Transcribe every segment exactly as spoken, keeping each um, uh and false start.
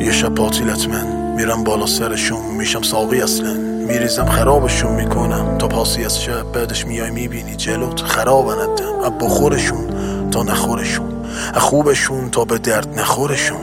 یه شب پاتیلت من میرم بالا سرشون، میشم ساقی اصلا، میریزم خرابشون میکنم تا پاسی از شب. بعدش میای میبینی جلوت خرابن الدم، اب بخورشون تا نخورشون، خوبشون تا به درد نخورشون.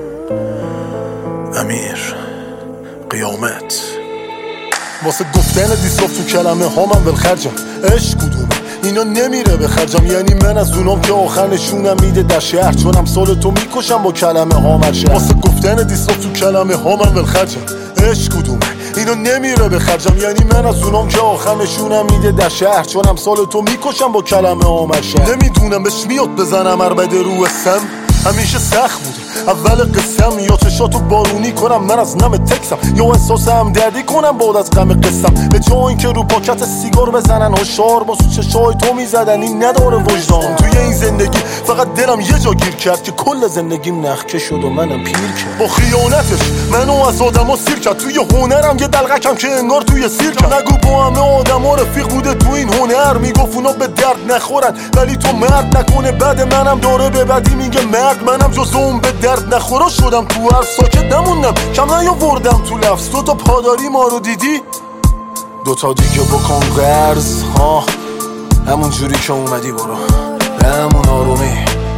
امیر قیامت. واسه گفتن دیساف تو کلمه ها من ولخرجم. عشق کدومه اینا نمیره به خرجم، یعنی من از اونام که آخر نشونم میده در شهر، چونم سال تو میکشم با کلمه ها مرشه. واسه گفتن دیساف تو کلمه ها من ولخرجم. عشق کدومه اینا نمیره به خرجم، یعنی من از اونام که آخر نشونم میده در شهر، چونم سال تو میکشم با کلمه ها مرشه. نمیدونم بهش میاد بزنم عربد رو اسم، همیشه سخت بود اول قسم، یا چشاتو بارونی کنم من از نم تکسم، یا احساس همدردی کنم بعد از غم قسم. به جای اینکه رو پاکت سیگار بزنن هشار، با چشای تو میزدن این نداره وجدان. توی این زندگی فقط دلم یه جا گیر کرد که کل زندگیم نخکه شد و منم پیر کرد. با خیانتش منو از آدما سیر کرد، توی هنرم یه دلغکم که انگار توی سیر کرد. نگو با همه آدما رفیق بوده تو این هنر، میگفت اونا به درد نخورن ولی تو مرد نکنه. بعد منم داره به بدی میگه مرد، منم جز اون به درد نخورا شدم تو هر ساکت نموندم، کم نیاوردم تو لفظ. تو تا پاداری ما رو دیدی دوتا دیگه بکن قرض ها، همون جوری که اومدی برو به همون آرومی.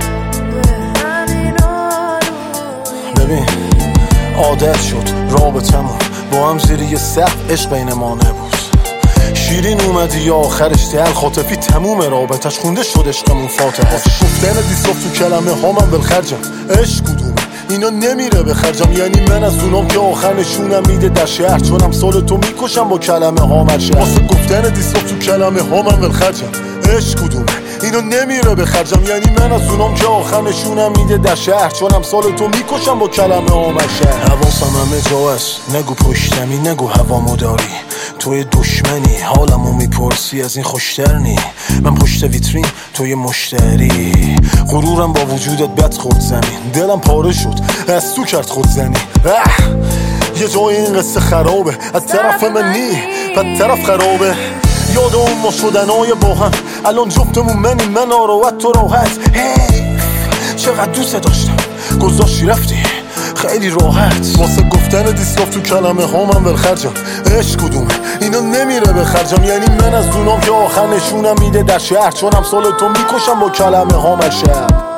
ببین عادت شد رابطمون با هم زیر یه سقف، عشق بین ما نبود. شیرین اومدی یا آخرش تل خاطفی تموم رابطش خونده شد عشقمون فاتحه. گفتن دیساف تو کلمه ها من ولخرجم. عشق کدومه اینا نمیره به خرجم، یعنی من از اونام که آخر نشونم میده در شهر، چونم سال تو میکشم با کلمه ها مرشه. واسه گفتن دیساف تو کلمه ها من ولخرجم. عشق کدومه اینا نمیره به خرجم، یعنی من از اونام که آخر نشونم میده در شهر، چونم سال تو میکشم با کلمه ها مرشه. حواسم همه جا هست، نگو پشتمی نگو هوامو داری، توی دشمنی حالمو میپرسی از این خوشتر نی. من پشت ویترین توی مشتری، غرورم با وجودت بد خود زمین، دلم پاره شد از تو کرد خود زنی. یه جای این قصه خرابه از طرف من نی بد طرف خرابه. یاد اون ما شدنای با هم الان جفتمون منی، من آراحت تو راحت. چقدر دوست داشتم گذاشتی رفتی خیلی راحت. واسه گفتن دیساف تو کلمه ها من ولخرجم. عشق کدومه اینا نمیره به خرجم، یعنی من از اونام که آخر نشونم میده در شهر، چونم سال تو میکشم با کلمه ها مرشه.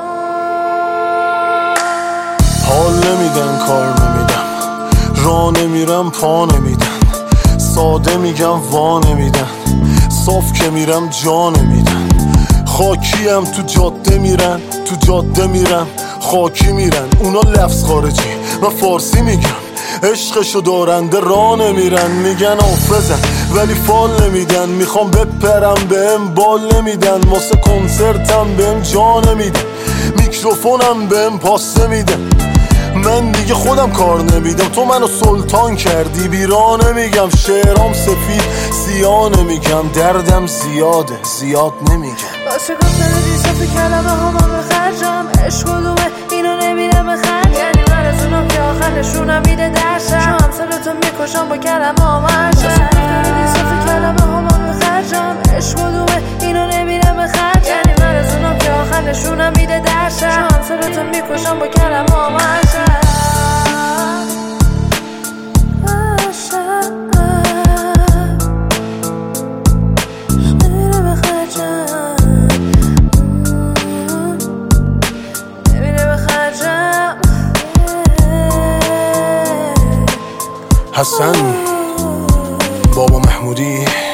حال نمیدن کار نمیدم، راه نمیرم پا نمیدن، ساده میگم وا نمیدن، صاف که میرم جا نمیدن. خاکیم تو جاده میرن، تو جاده میرن خاکی میرن. اونا لفظ خارجی و فارسی میگن، عشقشو دارنده راه نمیرن. میگن حافظن ولی فال نمیدن، میخوام بپرم بهم بال نمیدن. واسه کنسرتم بهم جا نمیدن، میکروفونم بهم پاس نمیدن. من دیگه خودم کار نمیدم، تو منو سلطان کردی بیرا نمیگم. شعرام سفید سیاه نمیگم، دردم زیاده زیاد نمیگم. واسه گفتن دیساف کلمه ها من بخرجم. عشق کدومه اینا نمیره بخرج، یعنی من از اونم که آخر نشونم میده درشم، چون همسالتو میکشم با کلمه ها مرشم. واسه گفتن دیساف کلمه ها من بخرجم. عشق کدومه اینا نمیره بخرج، یعنی من از اونم که آخر نشونم میده درشم، چون همسالتو میکشم با کلمه ها مرشم. حسن بابا محمودی